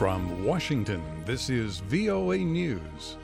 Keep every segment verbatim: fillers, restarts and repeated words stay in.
From Washington, this is V O A News.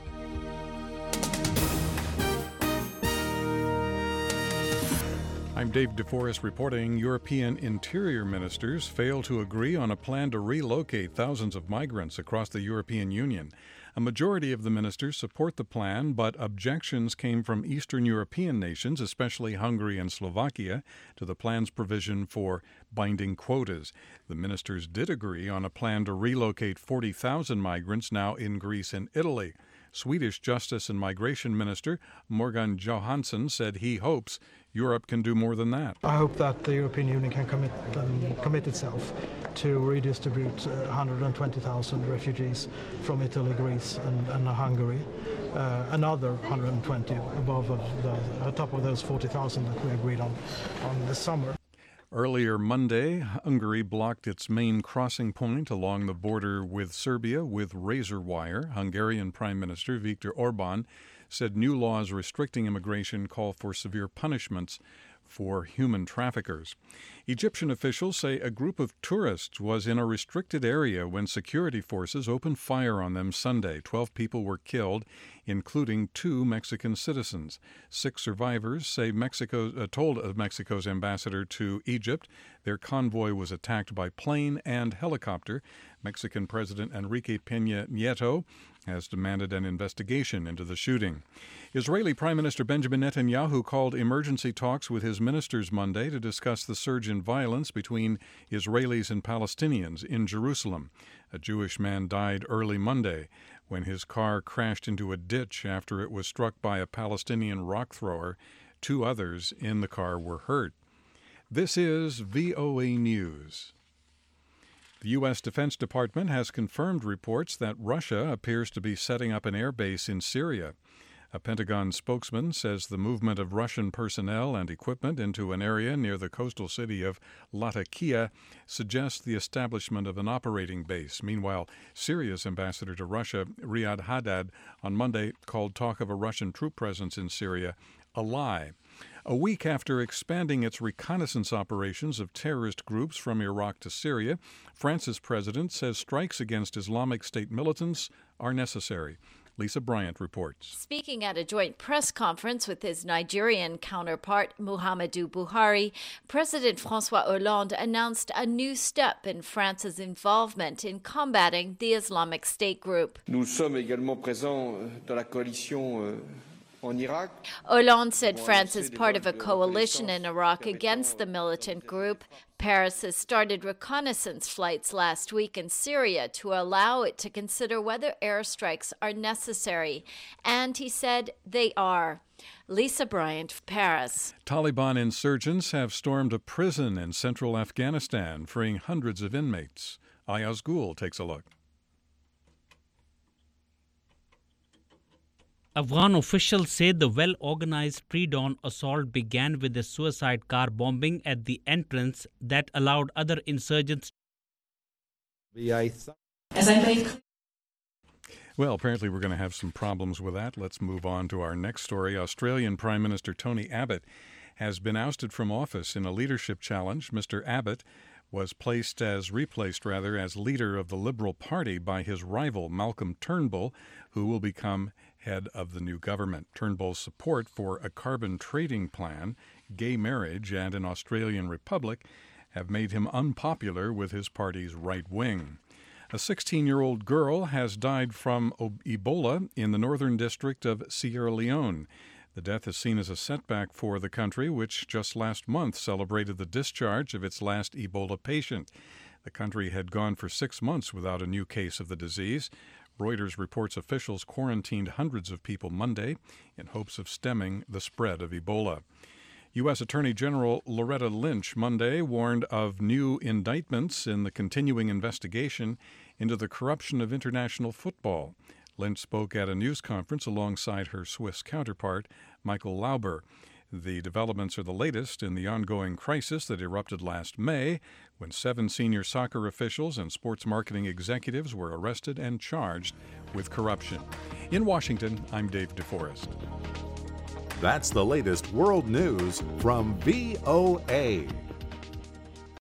I'm Dave DeForest reporting European interior ministers fail to agree on a plan to relocate thousands of migrants across the European Union. A majority of the ministers support the plan, but objections came from Eastern European nations, especially Hungary and Slovakia, to the plan's provision for binding quotas. The ministers did agree on a plan to relocate forty thousand migrants now in Greece and Italy. Swedish Justice and Migration Minister Morgan Johansson said he hopes Europe can do more than that. I hope that the European Union can commit, um, commit itself to redistribute uh, one hundred twenty thousand refugees from Italy, Greece and, and Hungary. Uh, another one hundred twenty above of the, on top of those forty thousand that we agreed on, on this summer. Earlier Monday, Hungary blocked its main crossing point along the border with Serbia with razor wire. Hungarian Prime Minister Viktor Orban said new laws restricting immigration call for severe punishments for human traffickers. Egyptian officials say a group of tourists was in a restricted area when security forces opened fire on them Sunday. Twelve people were killed, including two Mexican citizens. Six survivors say Mexico uh, told of Mexico's ambassador to Egypt their convoy was attacked by plane and helicopter. Mexican President Enrique Peña Nieto has demanded an investigation into the shooting. Israeli Prime Minister Benjamin Netanyahu called emergency talks with his ministers Monday to discuss the surge in violence between Israelis and Palestinians in Jerusalem. A Jewish man died early Monday when his car crashed into a ditch after it was struck by a Palestinian rock thrower. Two others in the car were hurt. This is V O A News. The U S Defense Department has confirmed reports that Russia appears to be setting up an air base in Syria. A Pentagon spokesman says the movement of Russian personnel and equipment into an area near the coastal city of Latakia suggests the establishment of an operating base. Meanwhile, Syria's ambassador to Russia, Riyad Haddad, on Monday called talk of a Russian troop presence in Syria a lie. A week after expanding its reconnaissance operations of terrorist groups from Iraq to Syria, France's president says strikes against Islamic State militants are necessary. Lisa Bryant reports. Speaking at a joint press conference with his Nigerian counterpart, Muhammadu Buhari, President François Hollande announced a new step in France's involvement in combating the Islamic State group. Nous sommes également présents dans la coalition Hollande said France is part of a coalition in Iraq against the militant group. Paris has started reconnaissance flights last week in Syria to allow it to consider whether airstrikes are necessary. And he said they are. Lisa Bryant, Paris. Taliban insurgents have stormed a prison in central Afghanistan, freeing hundreds of inmates. Ayaz Gul takes a look. Afghan officials say the well-organized pre-dawn assault began with a suicide car bombing at the entrance that allowed other insurgents. As I made Well, apparently we're going to have some problems with that. Let's move on to our next story. Australian Prime Minister Tony Abbott has been ousted from office in a leadership challenge. Mister Abbott was placed as, replaced rather, as leader of the Liberal Party by his rival Malcolm Turnbull, who will become head of the new government. Turnbull's support for a carbon trading plan, gay marriage, and an Australian republic have made him unpopular with his party's right wing. A sixteen-year-old girl has died from Ebola in the northern district of Sierra Leone. The death is seen as a setback for the country, which just last month celebrated the discharge of its last Ebola patient. The country had gone for six months without a new case of the disease. Reuters reports officials quarantined hundreds of people Monday in hopes of stemming the spread of Ebola. U S Attorney General Loretta Lynch Monday warned of new indictments in the continuing investigation into the corruption of international football. Lynch spoke at a news conference alongside her Swiss counterpart, Michael Lauber. The developments are the latest in the ongoing crisis that erupted last May when seven senior soccer officials and sports marketing executives were arrested and charged with corruption. In Washington, I'm Dave DeForest. That's the latest world news from V O A.